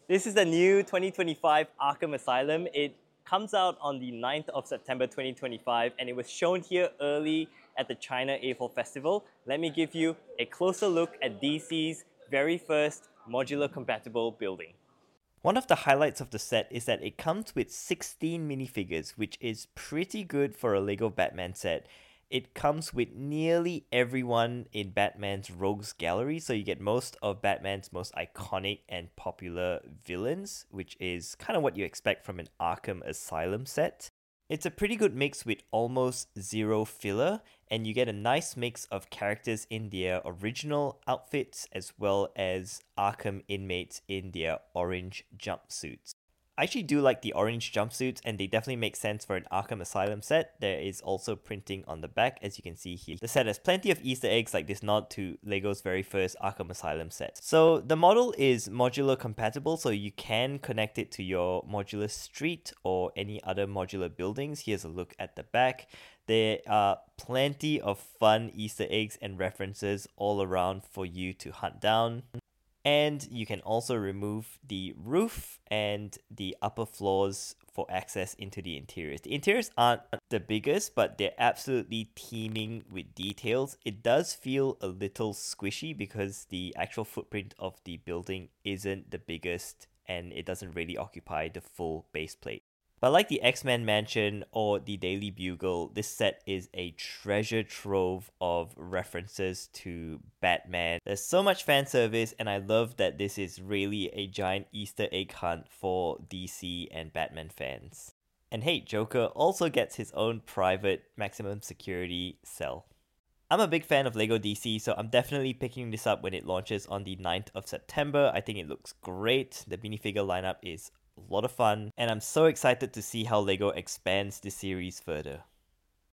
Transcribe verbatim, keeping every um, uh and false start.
This is the new twenty twenty-five Arkham Asylum. It comes out on the ninth of September twenty twenty-five and it was shown here early at the China A four Festival. Let me give you a closer look at D C's very first modular compatible building. One of the highlights of the set is that it comes with sixteen minifigures, which is pretty good for a LEGO Batman set. It comes with nearly everyone in Batman's Rogues Gallery, so you get most of Batman's most iconic and popular villains, which is kind of what you expect from an Arkham Asylum set. It's a pretty good mix with almost zero filler, and you get a nice mix of characters in their original outfits as well as Arkham inmates in their orange jumpsuits. I actually do like the orange jumpsuits and they definitely make sense for an Arkham Asylum set. There is also printing on the back, as you can see here. The set has plenty of Easter eggs like this nod to LEGO's very first Arkham Asylum set. So the model is modular compatible, so you can connect it to your modular street or any other modular buildings. Here's a look at the back. There are plenty of fun Easter eggs and references all around for you to hunt down. And you can also remove the roof and the upper floors for access into the interiors. The interiors aren't the biggest, but they're absolutely teeming with details. It does feel a little squishy because the actual footprint of the building isn't the biggest and it doesn't really occupy the full base plate. But like the X-Men Mansion or the Daily Bugle, this set is a treasure trove of references to Batman. There's so much fan service and I love that this is really a giant Easter egg hunt for D C and Batman fans. And hey, Joker also gets his own private maximum security cell. I'm a big fan of LEGO D C, so I'm definitely picking this up when it launches on the ninth of September. I think it looks great. The minifigure lineup is a lot of fun, and I'm so excited to see how LEGO expands the series further.